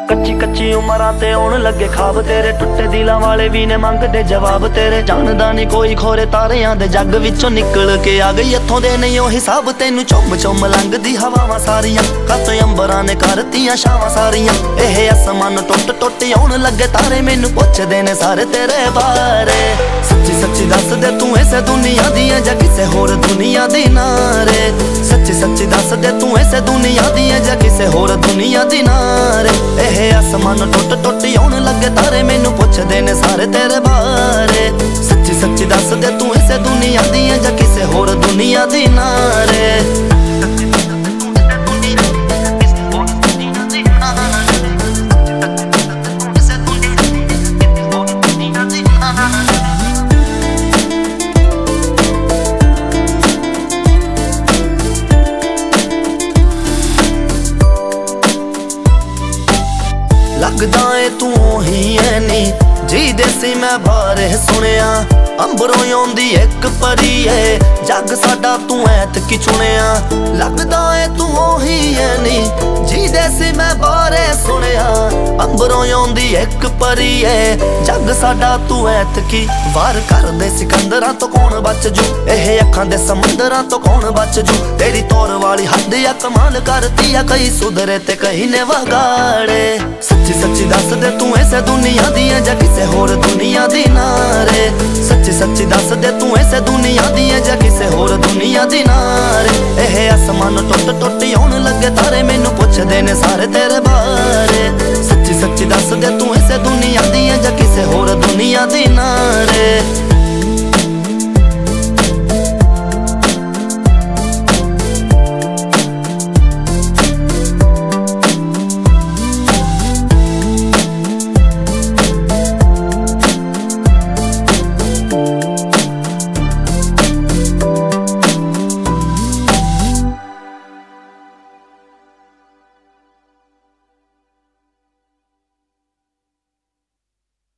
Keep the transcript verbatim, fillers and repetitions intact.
कच्ची कच्ची उमरां ते आउण लगे खाब तेरे, टुटे दिलां वाले भी ने मंगदे जवाब तेरे। जानदा नहीं कोई खोरे तारियां दे जग विचों निकल के आ गई इत्थों दे नहीं ओ हिसाब। तैनू चुम चुम लंघदी हवावां सारियां, कत अंबरां ने करतियां छावां सारियां। एह आसमान टुट टुट आउण लगे तारे, मैनू पुछदे ने सारे तेरे बारे। सच्ची सच्ची दस दे तू इसे दुनिया दी ऐ जां किसे होर दुनिया दी नारे। सच्ची सच्ची दस दे तू इसे दुनिया दी ऐ जां किसे होर दुनिया दी नारे। एह आसमान टुट टुट आउण लगे तारे, मैनू पुछदे ने सारे तेरे बारे। सच्ची सच्ची दस दे तू इसे दुनिया दी ऐ जां किसे होर दुनिया दी नारे। लगदा ए तू ही है नी जिहदे सी मैं बारे सुनिया। अंबरों आउंदी एक परी है, जग साडा तू ऐतकी चुनिया। लगदा ए तू ही है नी जिहदे सी मैं बारे सुनिया। अंबरों आउंदी एक परी है, जग साडा तू ऐतकी। वार करदे सिकंदरां तो कौन बच जू, एह अखां दे समुंदरां तो कौन बच जू। तेरी तौर वाली हद या कमाल करती आ, कई सुधरे ते कई ने वगाड़े। सच्ची सच्ची दस दे तू इसे दुनिया दी ऐ जां किसे होर दुनिया दी नारे। सच्ची सच्ची दस दे तू इसे दुनिया दी ऐ जां किसे होर दुनिया दी नारे। एह आसमान टुट टुट आउण लगे तारे, मैनू पुछदे ने सारे तेरे बारे। सच्ची सच्ची दस दे तू इसे दुनिया दी ऐ जां किसे होर दुनिया दी नारे।